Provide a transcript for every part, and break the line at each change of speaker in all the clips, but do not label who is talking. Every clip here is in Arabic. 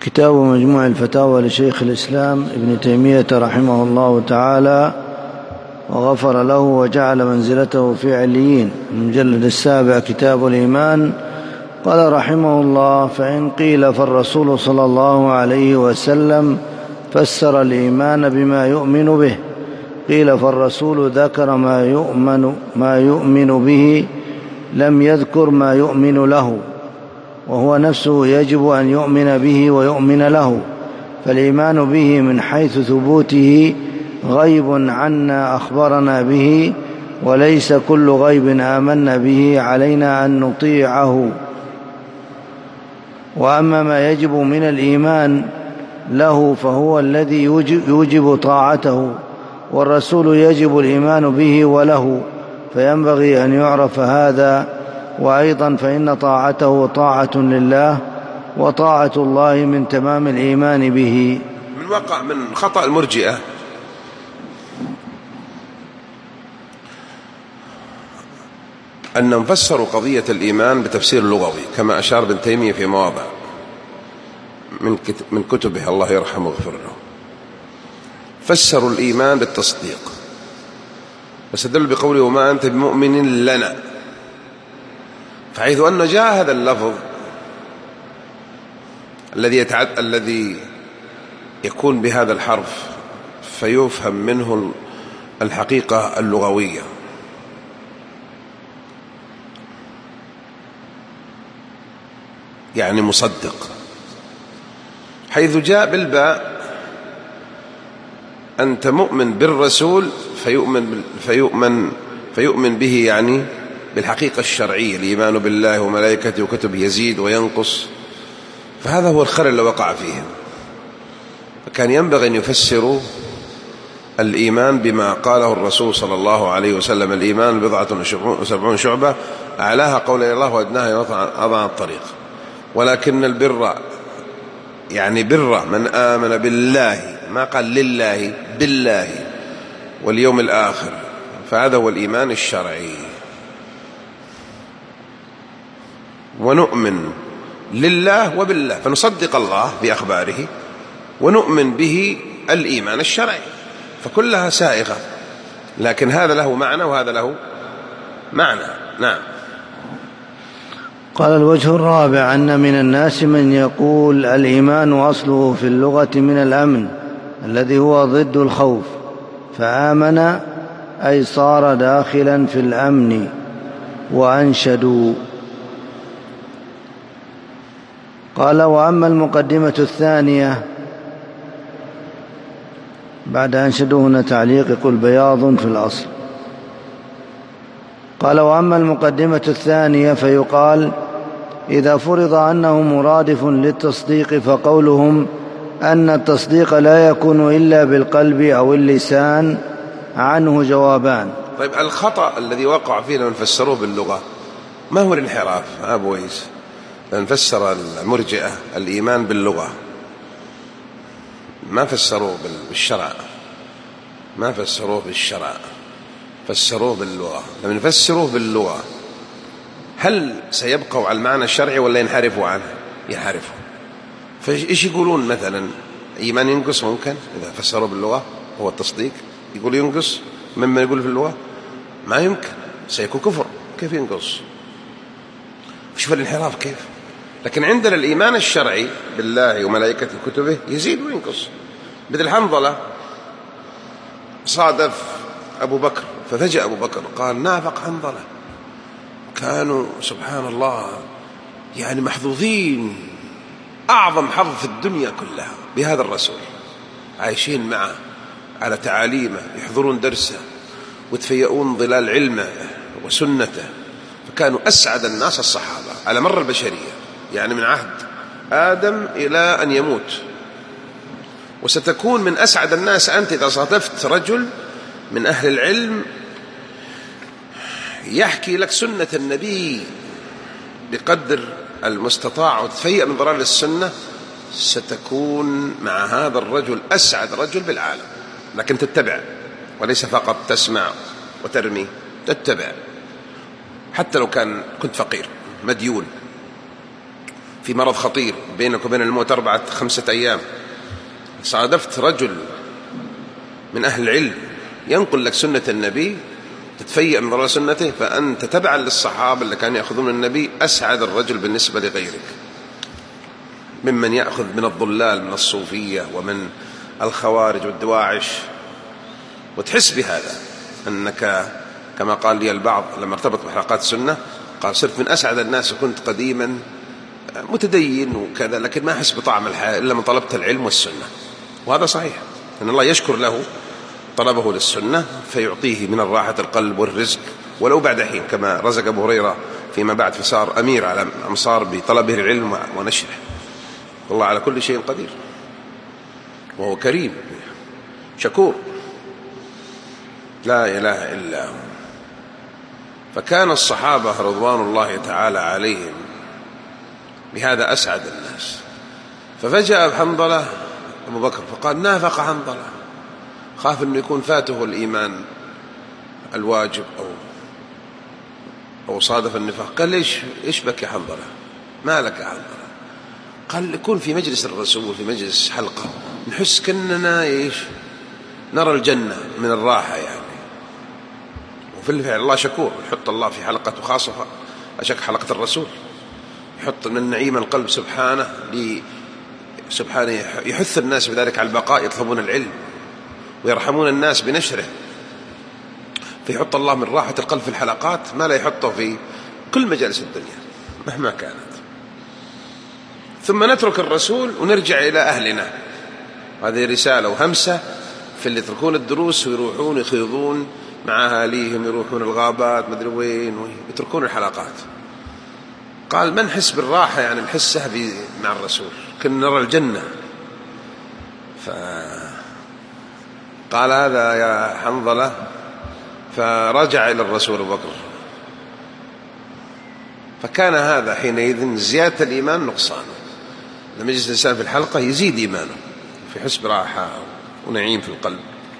كتاب مجموع الفتاوى لشيخ الإسلام ابن تيمية رحمه الله تعالى وغفر له وجعل منزلته في عليين، المجلد 7 كتاب الإيمان. قال رحمه الله: فإن قيل فالرسول صلى الله عليه وسلم فسر الإيمان بما يؤمن به. قيل فالرسول ذكر ما يؤمن به، لم يذكر ما يؤمن له، وهو نفسه يجب أن يؤمن به ويؤمن له، فالإيمان به من حيث ثبوته غيب عنا أخبرنا به، وليس كل غيب آمنا به علينا أن نطيعه. وأما ما يجب من الإيمان له فهو الذي يوجب طاعته، والرسول يجب الإيمان به وله، فينبغي أن يعرف هذا. وأيضا فإن طاعته طاعة لله، وطاعة الله من تمام الإيمان به.
من وقع من خطأ المرجئة أنهم فسروا قضية الإيمان بتفسير لغوي، كما أشار ابن تيمية في مواضع من كتبه الله يرحمه ويغفر له. فسروا الإيمان بالتصديق، واستدلوا بقوله: وما أنت بمؤمن لنا، فحيث أن جاء هذا اللفظ الذي يكون بهذا الحرف فيفهم منه الحقيقة اللغوية، يعني مصدق. حيث جاء بالباء أنت مؤمن بالرسول فيؤمن به، يعني بالحقيقة الشرعية، الإيمان بالله وملائكته وكتبه يزيد وينقص. فهذا هو الخلل اللي وقع فيهم. فكان ينبغي أن يفسروا الإيمان بما قاله الرسول صلى الله عليه وسلم: الإيمان 70 شعبة، أعلاها قول الله وأدناها أضع الطريق. ولكن البر يعني بر من آمن بالله، ما قال لله، بالله واليوم الآخر، فهذا هو الإيمان الشرعي. ونؤمن لله وبالله، فنصدق الله بأخباره ونؤمن به الإيمان الشرعي، فكلها سائغة، لكن هذا له معنى وهذا له معنى. نعم.
قال: الوجه الرابع أن من الناس من يقول الإيمان أصله في اللغة من الأمن الذي هو ضد الخوف، فآمن أي صار داخلا في الأمن. وأنشدوا. قال: وأما المقدمة الثانية، بعد أنشدوا هنا تعليق يقول بياض في الأصل. قال: وأما المقدمة الثانية فيقال: إذا فرض أنه مرادف للتصديق فقولهم أن التصديق لا يكون إلا بالقلب أو اللسان عنه جوابان.
طيب، الخطأ الذي وقع فيه لمن فسروه باللغة ما هو الانحراف أبو ويس؟ لأن فسر المرجئة الإيمان باللغة، ما فسروه بالشرع، ما فسروه بالشرع، فسروه باللغة. لما يفسروه باللغة هل سيبقوا على المعنى الشرعي ولا ينحرفوا عنه؟ ينحرفوا. فإيش يقولون مثلا؟ إيمان ينقص ممكن إذا فسروه باللغة، هو التصديق، يقول ينقص مما يقول في اللغة؟ ما يمكن، سيكون كفر. كيف ينقص؟ شوف الانحراف كيف. لكن عندنا الإيمان الشرعي بالله وملائكته وكتبه يزيد وينقص. مثل حنظلة صادف أبو بكر ففجأ أبو بكر قال: نافق حنظلة. كانوا سبحان الله يعني محظوظين، أعظم حظ في الدنيا كلها بهذا الرسول، عايشين معه على تعاليمه، يحضرون درسه وتفيئون ظلال علمه وسنته. فكانوا أسعد الناس الصحابة على مر البشرية، يعني من عهد آدم إلى أن يموت. وستكون من أسعد الناس أنت إذا صادفت رجل من أهل العلم يحكي لك سنة النبي بقدر المستطاع وتفيأ من ضلال السنة. ستكون مع هذا الرجل أسعد رجل بالعالم. لكن تتبع وليس فقط تسمع وترمي، تتبع حتى لو كنت فقير مديون. في مرض خطير بينك وبين الموت 4-5 أيام، صادفت رجل من أهل العلم ينقل لك سنة النبي، تتفيأ من ضلال سنته، فأنت تبعا للصحابة اللي كانوا يأخذون النبي أسعد الرجل بالنسبة لغيرك ممن يأخذ من الضلال من الصوفية ومن الخوارج والدواعش. وتحس بهذا أنك كما قال لي البعض لما ارتبط بحلقات السنة، قال صرت من أسعد الناس، كنت قديما متدين وكذا لكن ما أحس بطعم الحياة إلا من طلبت العلم والسنة. وهذا صحيح، أن الله يشكر له طلبه للسنة فيعطيه من الراحة القلب والرزق ولو بعد حين، كما رزق أبو هريرة فيما بعد فصار أمير على أمصار بطلبه العلم ونشره. والله على كل شيء قدير وهو كريم شكور لا إله إلا هو. فكان الصحابة رضوان الله تعالى عليهم بهذا أسعد الناس. ففجأة حنظلة أبو بكر فقال نافق حنظلة، خاف أنه يكون فاته الإيمان الواجب أو صادف النفاق. قال إيش بك يا حنظلة، ما لك يا حنظلة؟ قال يكون في مجلس الرسول في مجلس حلقة نحس كأننا نرى الجنة من الراحة يعني. وفي الفعل الله شكور، يحط الله في حلقته خاصة أشك حلقة الرسول، يحط من نعيم القلب سبحانه يحث الناس بذلك على البقاء، يطلبون العلم ويرحمون الناس بنشره، فيحط الله من راحة القلب في الحلقات ما لا يحطه في كل مجالس الدنيا مهما كانت. ثم نترك الرسول ونرجع إلى أهلنا. هذه رسالة وهمسة في اللي يتركون الدروس ويروحون يخيضون مع أهاليهم، يروحون الغابات مدري وين ويتركون الحلقات. قال ما نحس بالراحة يعني نحسها مع الرسول، كنا نرى الجنة. قال هذا يا حنظلة، فرجع إلى الرسول أبو بكر. فكان هذا حينئذ زيادة الإيمان نقصانه. لما يجلس الإنسان في الحلقة يزيد إيمانه في حس براحة ونعيم في القلب،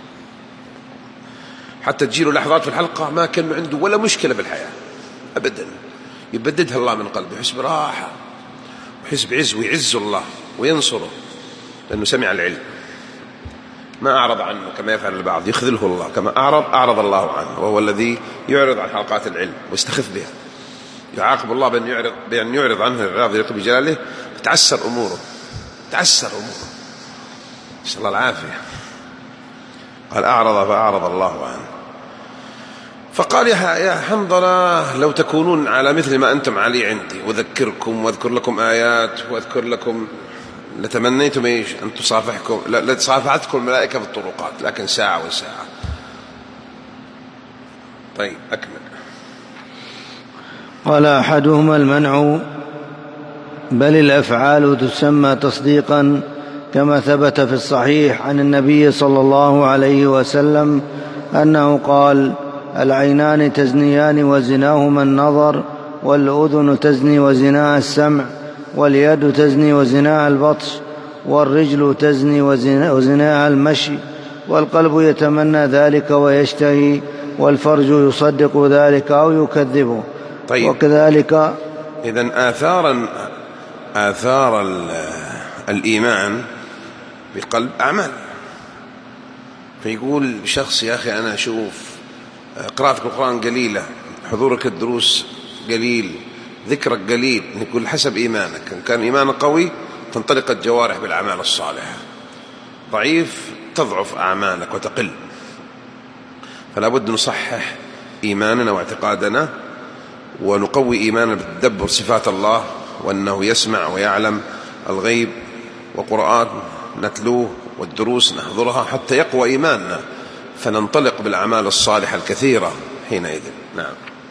حتى تجيله لحظات في الحلقة ما كان عنده ولا مشكلة بالحياة أبدا، يبددها الله من قلبه، يحس براحة ويحس بعز، ويعز الله وينصره لأنه سمع العلم، ما أعرض عنه كما يفعل البعض، يخذله الله، كما أعرض الله عنه، وهو الذي يعرض عن حلقات العلم ويستخف بها. يعاقب الله بأن يعرض عنه الرياض يليق بجلاله، تعسر أموره نسأل الله العافية. قال أعرض فأعرض الله عنه. فقال يا حنظلة لو تكونون على مثل ما أنتم عليه عندي وذكركم واذكر لكم آيات واذكر لكم لتمنيتم أن تصافحكم، لتصافحتكم الملائكة في الطرقات، لكن ساعة وساعة. طيب أكمل.
قال أحدهما المنع، بل الأفعال تسمى تصديقا كما ثبت في الصحيح عن النبي صلى الله عليه وسلم أنه قال العينان تزنيان وزناهما النظر، والأذن تزني وزناها السمع، واليد تزني وزناها البطش، والرجل تزني وزناها المشي، والقلب يتمنى ذلك ويشتهي، والفرج يصدق ذلك أو يكذبه.
طيب.
وكذلك
إذن آثار الإيمان بالقلب أعمال. فيقول شخص يا أخي أنا أشوف قراءتك القرآن قليلة، حضورك الدروس قليل، ذكرك قليل. نقول حسب إيمانك، إن كان إيمانك قوي تنطلق الجوارح بالأعمال الصالحة، ضعيف تضعف أعمالك وتقل. فلا بد نصحح إيماننا واعتقادنا ونقوي إيماننا بالتدبر صفات الله، وأنه يسمع ويعلم الغيب، وقرآن نتلوه والدروس نحضرها حتى يقوى إيماننا، فننطلق بالأعمال الصالحة الكثيرة حينئذ. نعم.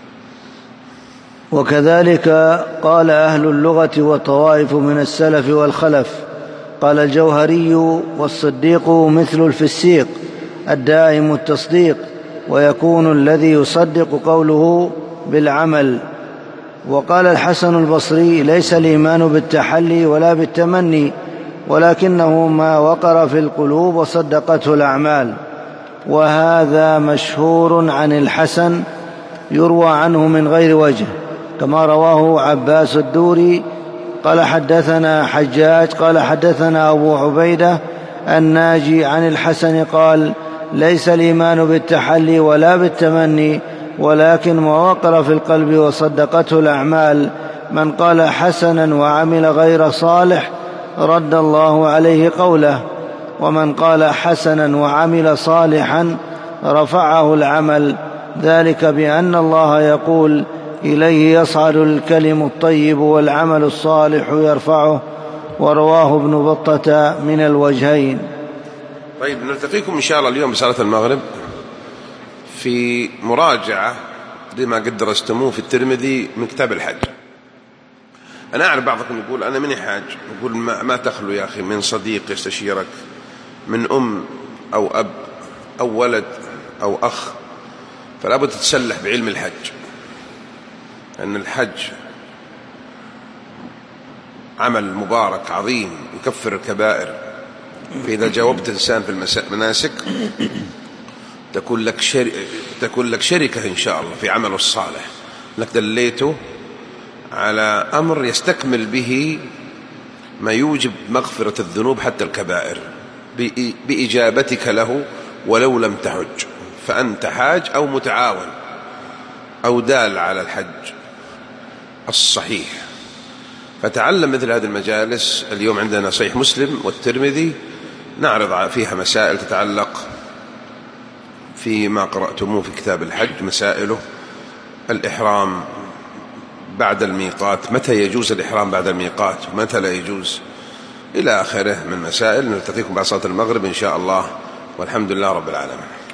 وكذلك قال أهل اللغة والطوائف من السلف والخلف. قال الجوهري والصديق مثل الفسيق الدائم التصديق، ويكون الذي يصدق قوله بالعمل. وقال الحسن البصري ليس الإيمان بالتحلي ولا بالتمني، ولكنه ما وقر في القلوب وصدقته الأعمال. وهذا مشهور عن الحسن يروى عنه من غير وجه، كما رواه عباس الدوري قال حدثنا حجاج قال حدثنا أبو عبيدة الناجي عن الحسن قال ليس الإيمان بالتحلي ولا بالتمني ولكن ما وقر في القلب وصدقته الأعمال. من قال حسنا وعمل غير صالح رد الله عليه قوله، ومن قال حسنا وعمل صالحا رفعه العمل، ذلك بأن الله يقول إليه يصعد الكلم الطيب والعمل الصالح يرفعه. ورواه ابن بطة من الوجهين.
طيب، نلتقيكم إن شاء الله اليوم بصلاة المغرب في مراجعة لما قد درستموه في الترمذي من كتاب الحج. أنا أعرف بعضكم يقول أنا مني حاج، يقول ما تخلو يا أخي من صديق يستشيرك، من أم أو أب أو ولد أو أخ، فلا بد تتسلح بعلم الحج، لأن الحج عمل مبارك عظيم يكفر الكبائر. فإذا جاوبت إنسان في المناسك تكون لك شركة إن شاء الله في عمله الصالح، لك دليته على أمر يستكمل به ما يوجب مغفرة الذنوب حتى الكبائر بإجابتك له ولو لم تحج، فأنت حاج أو متعاون أو دال على الحج الصحيح. فتعلم مثل هذه المجالس. اليوم عندنا صحيح مسلم والترمذي نعرض فيها مسائل تتعلق فيما قرأتموه في كتاب الحج، مسائله الإحرام بعد الميقات، متى يجوز الإحرام بعد الميقات ومتى لا يجوز، إلى آخره من مسائل. نلتقيكم بعد صلاة المغرب إن شاء الله، والحمد لله رب العالمين.